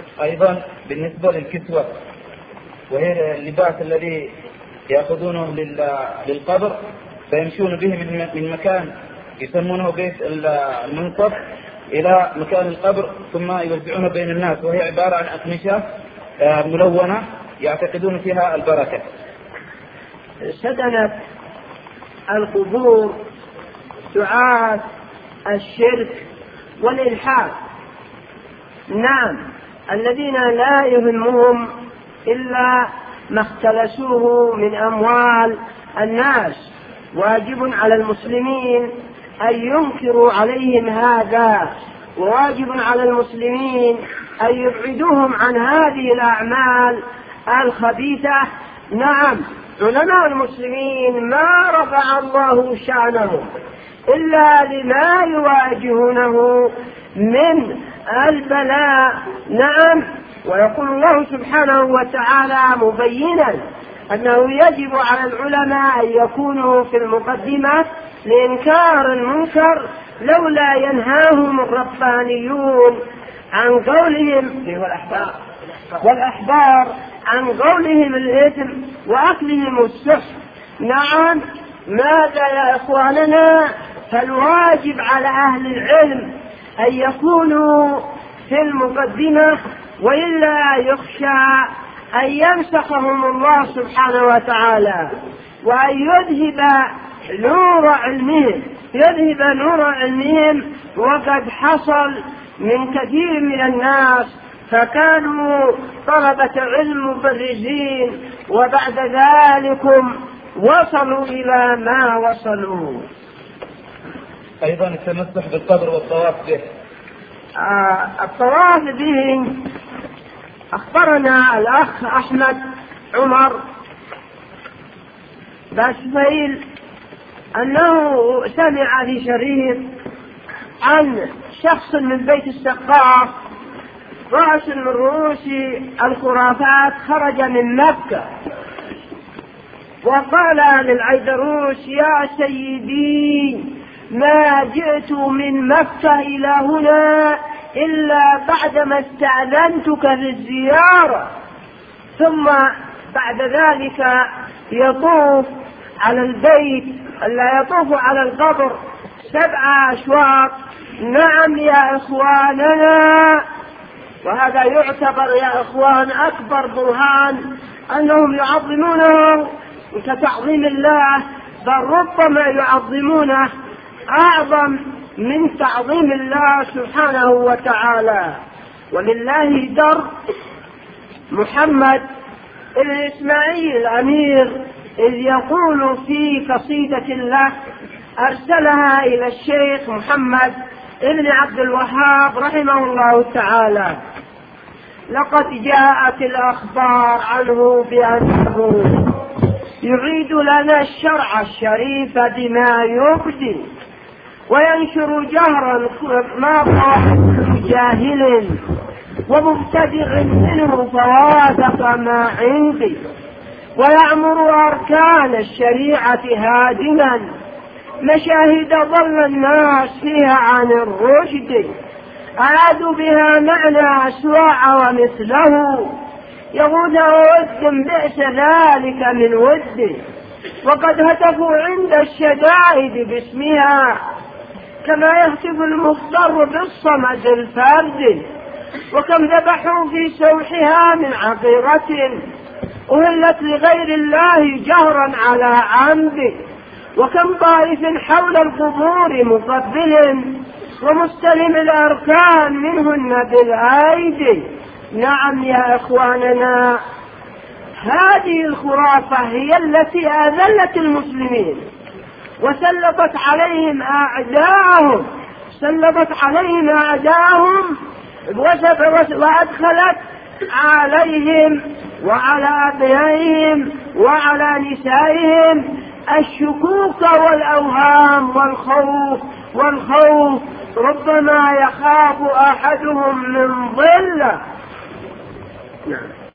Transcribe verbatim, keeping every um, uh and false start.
أيضا بالنسبة للكسوة، وهي اللباس الذي يأخذونه للقبر فيمشون به من مكان يسمونه بيت المنصب إلى مكان القبر ثم يوزعونه بين الناس، وهي عبارة عن أقمشة ملونة يعتقدون فيها البركة. سدنت القبور دعاة الشرك والإلحاد، نعم، الذين لا يهمهم إلا ما اختلسوه من أموال الناس. واجب على المسلمين أن ينكروا عليهم هذا، وواجب على المسلمين أن يبعدوهم عن هذه الأعمال الخبيثة. نعم، علماء المسلمين ما رفع الله شأنهم إلا لما يواجهونه من البلاء. نعم، ويقول الله سبحانه وتعالى مبينا أنه يجب على العلماء أن يكونوا في المقدمة لإنكار المنكر لولا ينهاهم الربانيون عن قولهم والأحبار والأحبار عن قولهم الإثم وأكلهم السحت. نعم، ماذا يا إخواننا؟ فالواجب على أهل العلم أن يكونوا في المقدمة، وإلا يخشى أن يمسخهم الله سبحانه وتعالى وأن يذهب نور علمهم يذهب نور علمهم وقد حصل من كثير من الناس فكانوا طلبة علم مبرزين، وبعد ذلك وصلوا إلى ما وصلوا. أيضا التمسح بالقبر والطواف به. آه الطواف به، أخبرنا الأخ أحمد عمر باسفيل أنه سمع في شريط عن شخص من بيت السقاف رأس من رؤوس الخرافات خرج من مكة وقال للعيدروس: يا سيدي، ما جئت من مكة إلى هنا إلا بعدما استأذنتك في الزيارة. ثم بعد ذلك يطوف على البيت، لا يطوف على القبر سبع أشواط. نعم يا إخواننا، وهذا يعتبر يا إخوان أكبر برهان أنهم يعظمونه كتعظيم الله، بل ربما يعظمونه أعظم من تعظيم الله سبحانه وتعالى. ولله در محمد بن إسماعيل الأمير إذ يقول في قصيدة له أرسلها إلى الشيخ محمد بن عبد الوهاب رحمه الله تعالى: لقد جاءت الأخبار عنه بأنه يعيد لنا الشرع الشريف بما يبدي وينشر جهرا ما قال جاهل ومبتدع منه فوافق ما عندي، ويأمر أركان الشريعة هادما مشاهد ضل الناس فيها عن الرشد، أعادوا بها معنى أسواع ومثله يغود ود بئس ذلك من ود، وقد هتفوا عند الشدائد باسمها كما يهتف المضطر بالصمد الفرد، وكم ذبحوا في سوحها من عقيرة أهلت لغير الله جهرا على عمد، وكم طائف حول القبور مقبل ومستلم الأركان منهن بالأيدي. نعم يا إخواننا، هذه الخرافة هي التي أذلت المسلمين وسلطت عليهم أعداءهم سلطت عليهم أعداءهم وأدخلت عليهم وعلى أبنائهم وعلى نسائهم الشكوك والأوهام والخوف والخوف ربما يخاف أحدهم من ظله. نعم.